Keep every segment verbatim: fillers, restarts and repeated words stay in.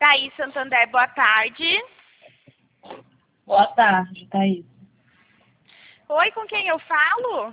Thaís Santander, boa tarde. Boa tarde, Thaís. Oi, com quem eu falo?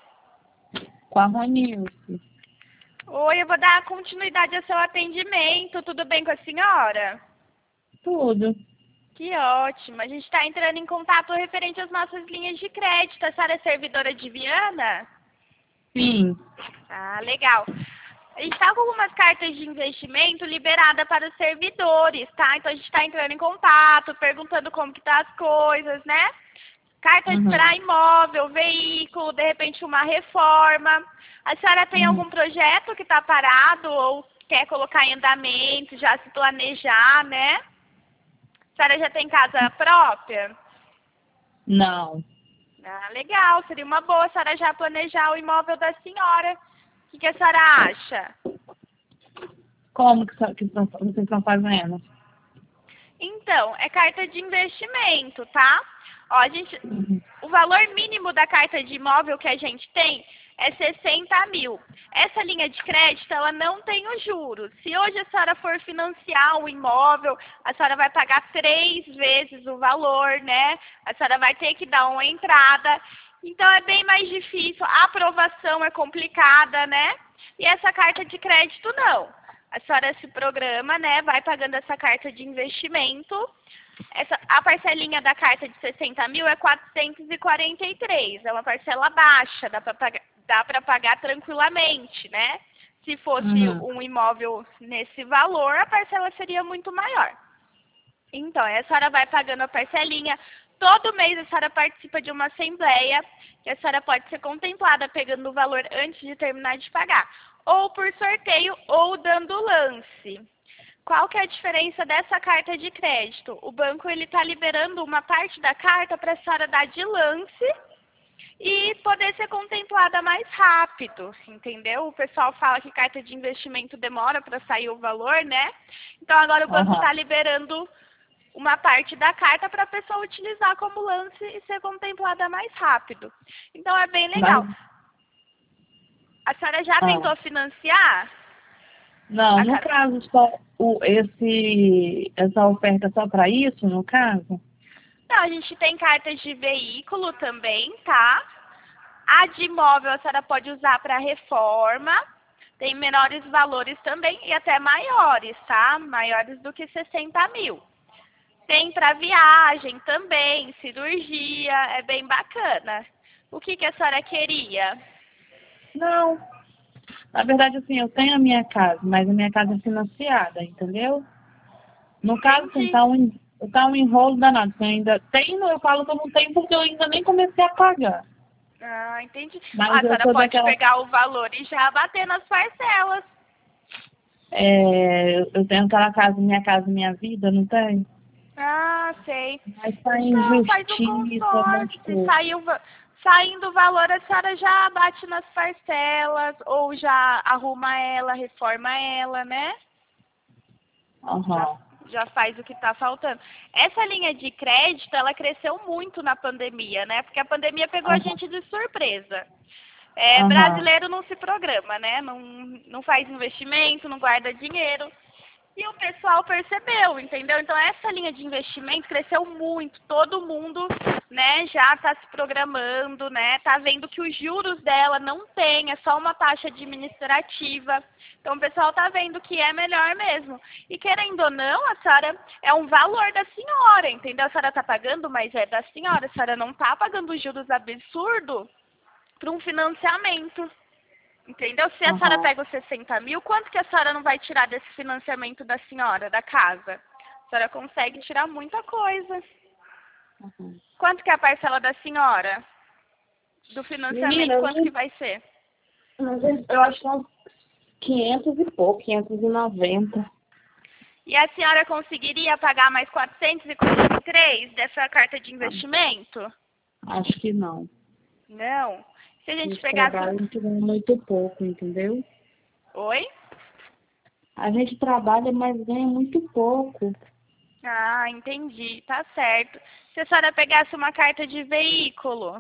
Com a Ronilce. Oi, eu vou dar continuidade ao seu atendimento. Tudo bem com a senhora? Tudo. Que ótimo. A gente está entrando em contato referente às nossas linhas de crédito. A senhora é servidora de Viana? Sim. Ah, legal. A gente está com algumas cartas de investimento liberadas para os servidores, tá? Então a gente está entrando em contato, perguntando como que tá as coisas, né? Cartas Uhum. para imóvel, veículo, de repente uma reforma. A senhora tem Uhum. algum projeto que está parado ou quer colocar em andamento, já se planejar, né? A senhora já tem casa própria? Não. Ah, legal. Seria uma boa a senhora já planejar o imóvel da senhora. O que, que a senhora acha? Como que, só- que só- vocês estão fazendo? Então, é carta de investimento, tá? Ó, a gente, Uhum. o valor mínimo da carta de imóvel que a gente tem é sessenta mil. Essa linha de crédito, ela não tem os juros. Se hoje a senhora for financiar o imóvel, a senhora vai pagar três vezes o valor, né? A senhora vai ter que dar uma entrada. Então, é bem mais difícil. A aprovação é complicada, né? E essa carta de crédito, não. A senhora se programa, né? Vai pagando essa carta de investimento. Essa, a parcelinha da carta de sessenta mil é quatrocentos e quarenta e três. É uma parcela baixa, dá para pagar, dá para pagar tranquilamente, né? Se fosse Uhum. um imóvel nesse valor, a parcela seria muito maior. Então, a senhora vai pagando a parcelinha. Todo mês a senhora participa de uma assembleia, que a senhora pode ser contemplada pegando o valor antes de terminar de pagar. Ou por sorteio, ou dando lance. Qual que é a diferença dessa carta de crédito? O banco ele está liberando uma parte da carta para a senhora dar de lance e poder ser contemplada mais rápido, entendeu? O pessoal fala que carta de investimento demora para sair o valor, né? Então agora o banco Aham. está liberando uma parte da carta para a pessoa utilizar como lance e ser contemplada mais rápido. Então é bem legal. Mas, A senhora já ah, tentou financiar não, a no casa? caso, só o, esse, essa oferta é só para isso, no caso? Não, a gente tem cartas de veículo também, tá? A de imóvel a senhora pode usar para reforma. Tem menores valores também e até maiores, tá? Maiores do que sessenta mil. Tem para viagem também, cirurgia, é bem bacana. O que, que a senhora queria? Não. Na verdade, assim, eu tenho a minha casa, mas a minha casa é financiada, entendeu? No caso, assim, Entendi. tá um, tá um enrolo danado. Eu ainda tenho, eu falo que eu não tenho porque eu ainda nem comecei a pagar. Ah, entendi. Ah, Mas a eu senhora sou pode daquela. pegar o valor e já bater nas parcelas. É, eu tenho aquela casa, minha casa, minha vida, não tem? Ah, sei. Mas tá Então, faz um injustiça, um monte de consórcio. Se coisa. sair o va- saindo o valor, a senhora já bate nas parcelas ou já arruma ela, reforma ela, né? Já, Aham. já faz o que está faltando. Essa linha de crédito, ela cresceu muito na pandemia, né? Porque a pandemia pegou a Aham. gente de surpresa. É, Aham. brasileiro não se programa, né? Não, não faz investimento, não guarda dinheiro. E o pessoal percebeu, entendeu? Então essa linha de investimento cresceu muito. Todo mundo, né, já está se programando, né? Tá vendo que os juros dela não tem, é só uma taxa administrativa. Então o pessoal tá vendo que é melhor mesmo. E querendo ou não, a senhora é um valor da senhora, entendeu? A senhora tá pagando, mas é da senhora. A senhora não tá pagando juros absurdos para um financiamento. Entendeu? Se a senhora Aham. pega os sessenta mil, quanto que a senhora não vai tirar desse financiamento da senhora, da casa? A senhora consegue tirar muita coisa. Aham. Quanto que é a parcela da senhora? Do Menina, financiamento, eu, quanto que nem- vai ser? eu acho que é uns quinhentos e pouco, quinhentos e noventa. E a senhora conseguiria pagar mais quatrocentos e quarenta e três dessa carta de Ah, investimento? acho que não. Não. Se a A gente gente pegasse... trabalha, a gente ganha muito pouco, entendeu? Oi? A gente trabalha, mas ganha muito pouco. Ah, entendi. Tá certo. Se a senhora pegasse uma carta de veículo?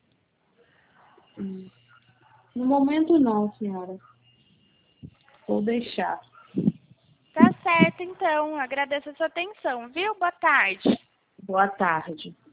Hum. No momento não, senhora. Vou deixar. Tá certo. certo, então. Agradeço a sua atenção, viu? Boa tarde. Boa tarde.